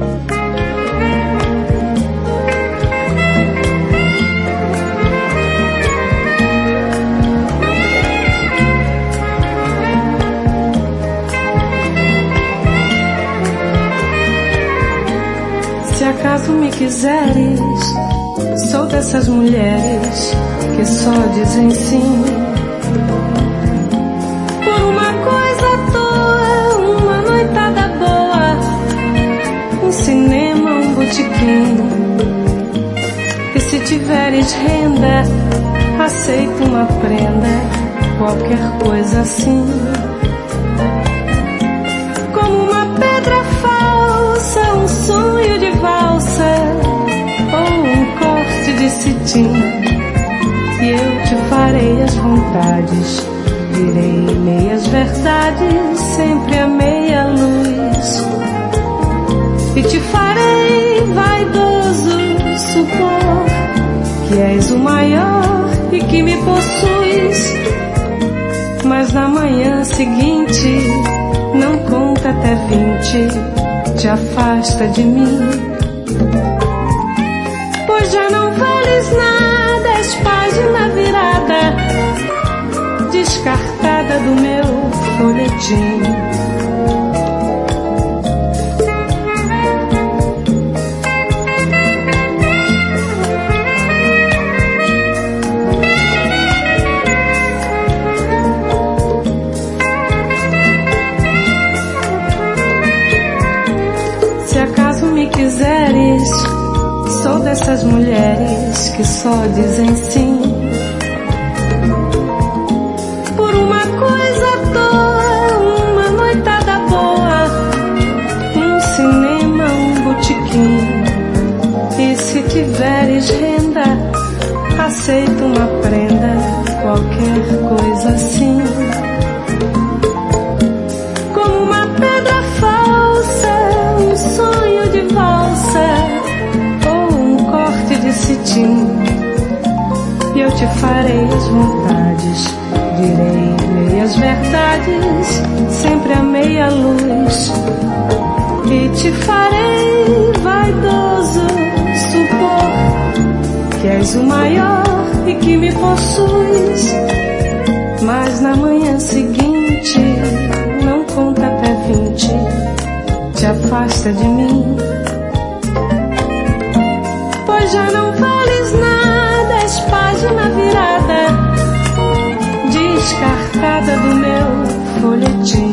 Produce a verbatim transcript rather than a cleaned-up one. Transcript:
Se acaso me quiseres, sou dessas mulheres que só dizem sim por uma coisa à toa, uma noitada boa, um cinema, um botequim. E se tiveres renda, aceito uma prenda, qualquer coisa assim, como uma pedra falsa, um sonho de valsa ou um corte de cetim. E eu te farei as vontades, direi meias verdades, sempre a meia luz. E te farei vaidoso supor que és o maior e que me possuis. Mas na manhã seguinte, não conta até vinte, te afasta de mim, pois já não vales nada, és página virada, descartada do meu folhetim. Se acaso me quiseres, sou dessas mulheres que só dizem sim por uma coisa à toa, uma noitada boa, um cinema, um botequim. E se tiveres renda, aceito uma prenda, qualquer coisa assim, como uma pedra falsa, um sonho de valsa ou um corte de cetim. E eu te farei as vontades, direi meias verdades, sempre a meia luz. E te farei vaidoso supor que és o maior e que me possuis. Mas na manhã seguinte, não conta até vinte, te afasta de mim, pois já não vales nada, és página virada, descartada do meu folhetim.